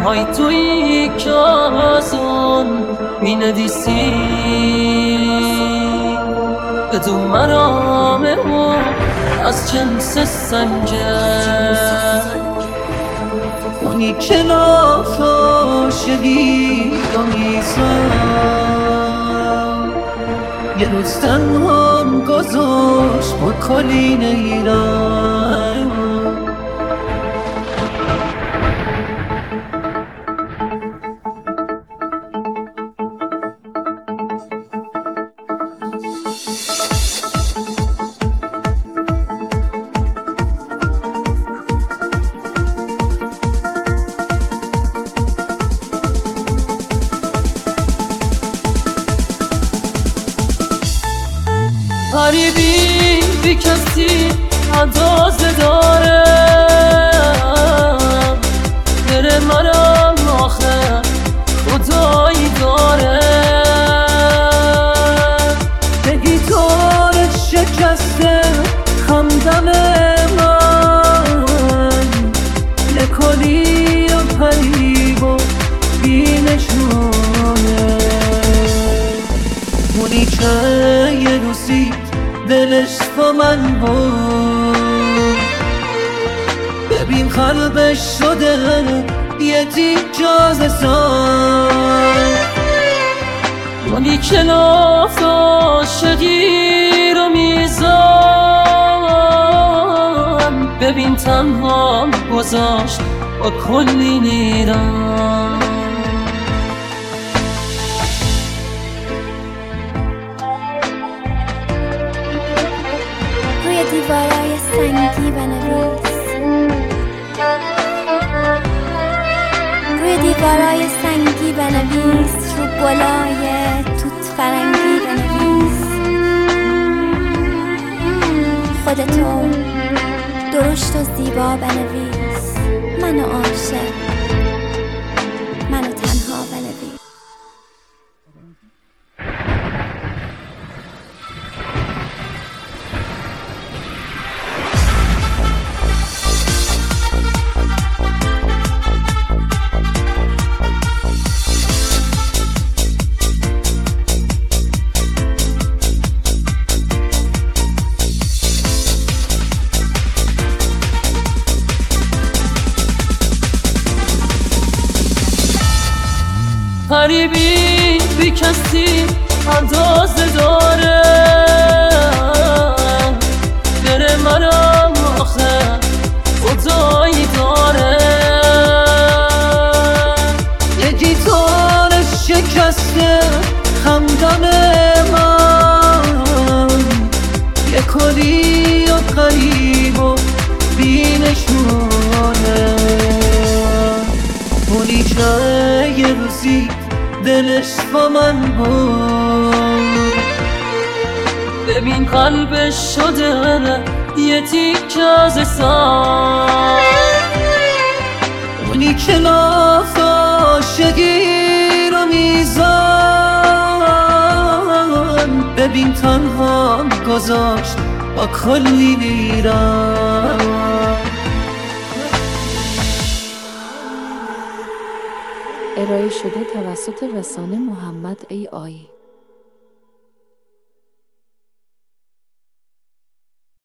های توی کازون بیندیسی بدون مرامه و از جنس سنجر اونی که لاف عاشقی رو میزن یه روز تنهام گذاشت با کلین ایران غریبی بی کسی اندازه داره دل منم آخه خدایی داره به گیتارت شکسته خمدم من نکلی و پریب و بی نشونه اونی که یه روزی دلش با من بود ببین قلبش شده یه تیکه سان اونی که لاف عاشقی رو میزن ببین تنها گذاشت با کلی نیران دیوارای سنگی بنویس روی دیوارای سنگی بنویس رو گلای توت فرنگی بنویس خودتو درشت و زیبا بنویس منو عاشق منو تنها بنویس غریبی بی کسی اندازه داره دل منم آخه خدایی داره یه گیتارش شکسته خمدم من یه کلی و قریب و بی نشونه اونی که یه روزی دلش با من بود ببین قلبش شده یه تیکه از سان اونی که لاف عاشقی رو میزن ببین تنها گذاشت با کلی نیران ارائه شده توسط رسانه محمد ای آی